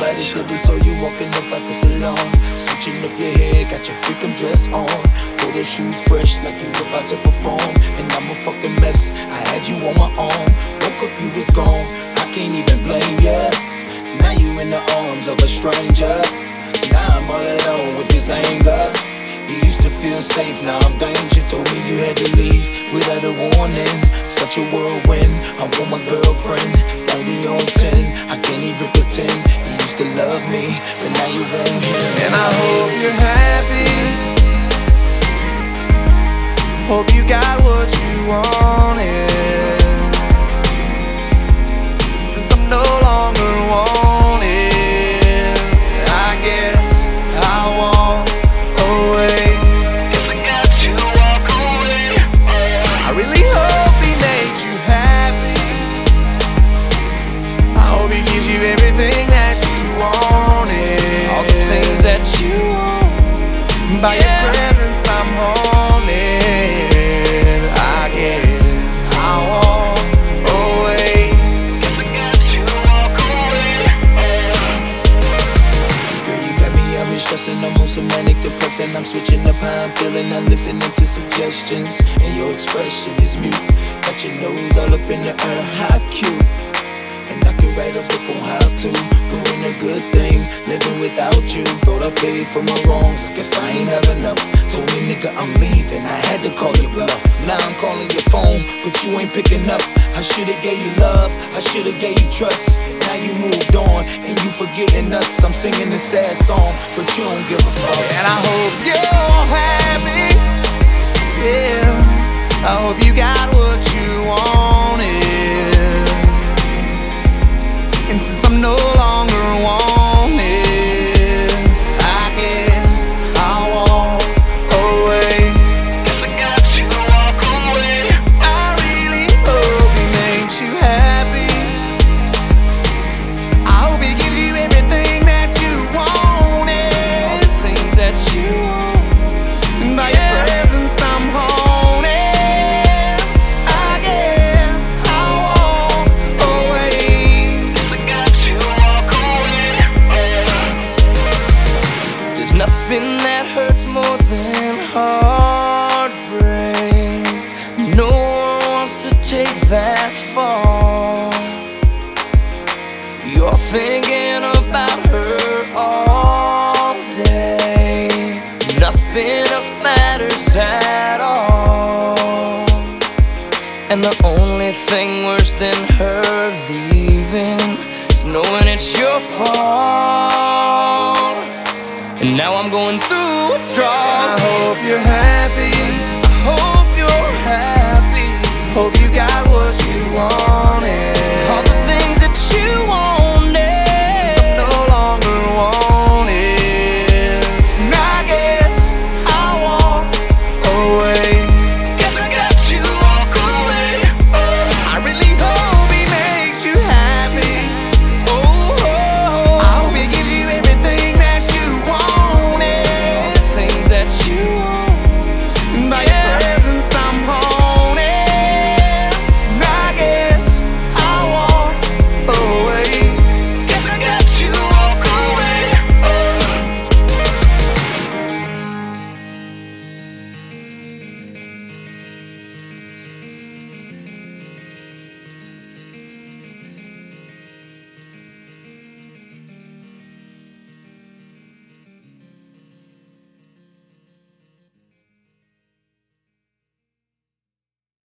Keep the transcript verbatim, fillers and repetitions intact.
Somebody said they saw you walking up at the salon, switching up your hair, got your freakum dress on, photo shoot fresh like you about to perform. And I'm a fucking mess, I had you on my arm. Woke up, you was gone, I can't even blame ya. Now you in the arms of a stranger. Now I'm all alone with this anger. You used to feel safe, now I'm danger. Told me you had to leave without a warning. Such a whirlwind, I want my girlfriend. thirty on ten, I can't even pretend. You used to love me, but now you won't hear me. And I hope you're happy, hope you got what you wanted. Since I'm no longer wanted, I guess I'll walk away. Guess I got to walk away. I really hope he made you happy. I hope he gives you everything that you wanted. All the things that you want. By Yeah. your presence I'm haunted. I guess I'll walk away. Guess I got to walk away. Girl, you got me out here stressing, I'm on some manic depressing. I'm switching up how I'm feeling, I'm listening to suggestions. And your expression is mute, got your nose all up in the air, how cute. And I could write a book on how to doing a good thing, living without you. Thought I paid for my wrongs, guess I ain't have enough. Told me nigga I'm leaving, I had to call your bluff. Now I'm calling your phone, but you ain't picking up. I should've gave you love, I should've gave you trust. Now you moved on, and you forgetting us. I'm singing this sad song, but you don't give a fuck. And I hope you're happy. Yeah, I hope you got what you wanted. And since I'm no longer wanted, I guess I'll walk away. Guess I got to walk away. I really hope he makes you happy. I hope he gives you everything that you All wanted. the things that you want. And by your presence I'm haunted. I guess I'll walk away. Guess I got to walk away. There's nothing that hurts more than heartbreak. No one wants to take that fall. You're thinking about her all day. Nothing else matters at all. And the only thing worse than her leaving is knowing it's your fault. And now I'm going through I withdrawals. hope you're happy.